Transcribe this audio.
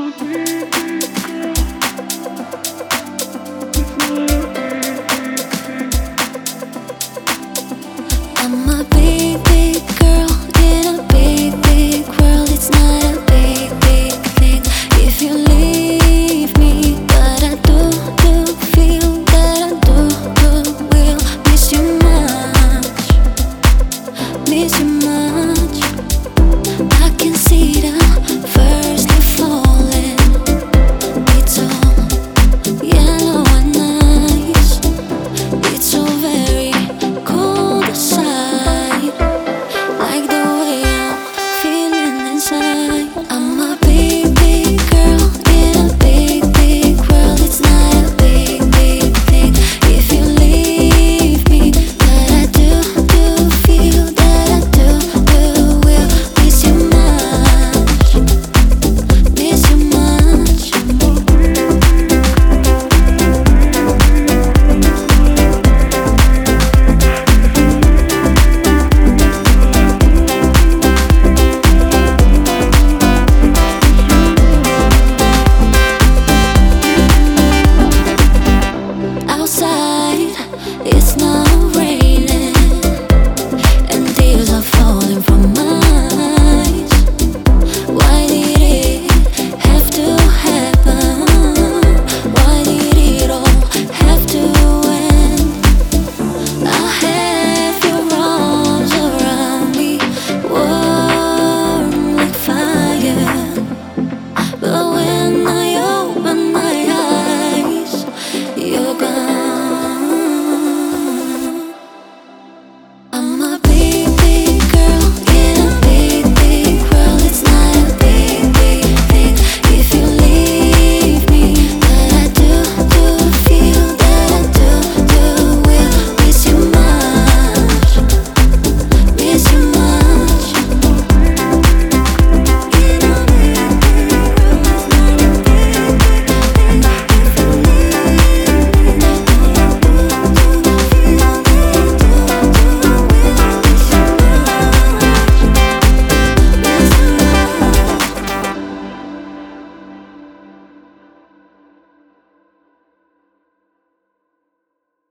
I'm a big, big girl in a big, big world. It's not a big, big thing if you leave me, but I do feel that I will miss you much. I can see the first leaf falling. It's all yellow and nice. It's so very cold outside, like the way I'm feeling inside. I'm